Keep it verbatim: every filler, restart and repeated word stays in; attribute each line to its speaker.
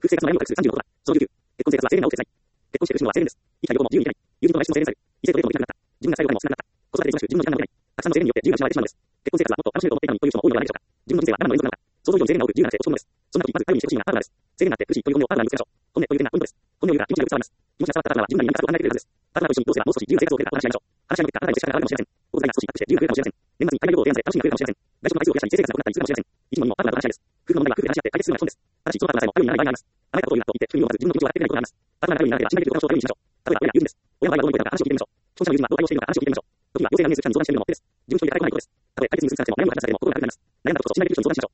Speaker 1: 夫婦生活の悩みを隠すさんじゅうのことだ。そのきゅうきゅう。結婚生活は制限が多く切ない。結婚して苦しむのは制限です。生きたいことも自由に生きたい。友人との外出も制限される。異性とデートもできなくなった。自分が最後でも少なくなった。子育てで忙しく自分の時間が持てない。たくさんの制限によって自由が失われてしまうのです。結婚生活はもっと楽しめると思っていたのにという人も多いのではないでしょうか。自分の人生は何の連続なのか。想像以上に制限が多く自由な人生を望むのです。そんな時まず頼りにしてほしいのがパートナーです。制限があって苦しいという本音をパートナーにぶつけましょう。本音という点がポイントです。本音を言うが気持ちがよく伝わります。気持ちが伝わったパートナーは自分なりに感覚を離れてくれるはずです。パートナーと一緒にどうすればもう少し自由な生活を送れるかお話し合いましょう。話し合いの結果、あなたに接し方があるかもしれません。お小遣いが少しアップして自由が増えるかもしれません。年末に海外旅行を提案され楽しみが増えるかもしれません。外食の回数を増やしたり、生活がなくなったりするかもしれません。いつもにもパートナーと話し合いです。夫婦の問題は夫婦で話し合って解決するのが基本です。ただし、そのパートナーさえも頼りにならない場合があります。あなたのことを言うなと言って人に思わず自分の気持ちを笑ってくれないことがあります。パートナーが頼りになれば信頼できる他の人を頼りにしましょう。例えば親や友人です。親の場合はどういう声なのか話を聞いてみましょう。既婚者の友人はどう対応しているのか話を聞いてみましょう。時には陽性が見えず社に相談しているのも手です。自分一人で抱え込まないことです。たとえ解決に難しさでも悩みを話されても心が楽になります。悩んだことを信頼できる人に相談しましょう。